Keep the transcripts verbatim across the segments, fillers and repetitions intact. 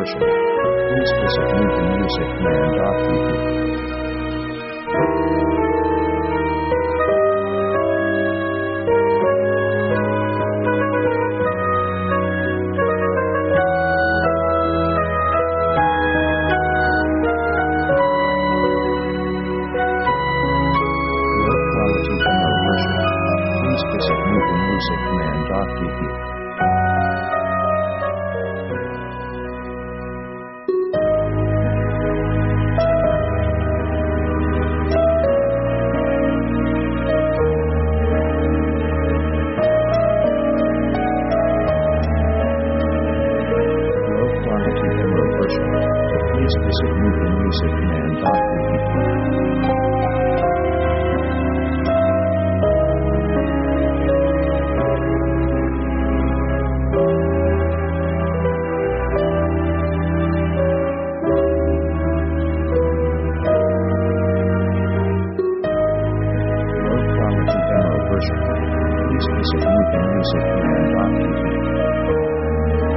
version. Please visit movie music man dot d e. Low-quality demo version. Please visit movie music man dot d e. Low-quality demo version. Please visit movie music man dot d e. Low-quality demo version. Please visit movie music man dot d e.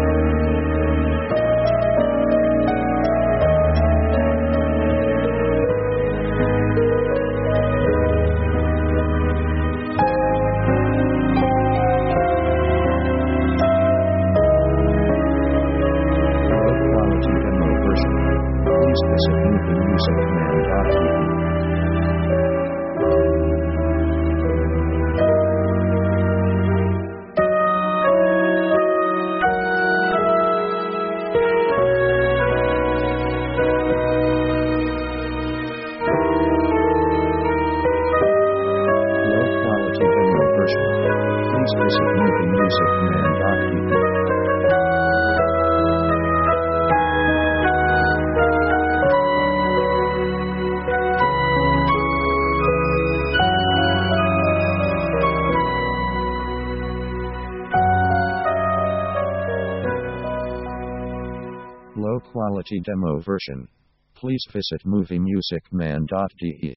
Low-quality demo version. Please visit movie music man dot d e. Low-quality demo version. Please visit movie music man dot d e. Low-quality demo version. Please visit movie music man dot d e.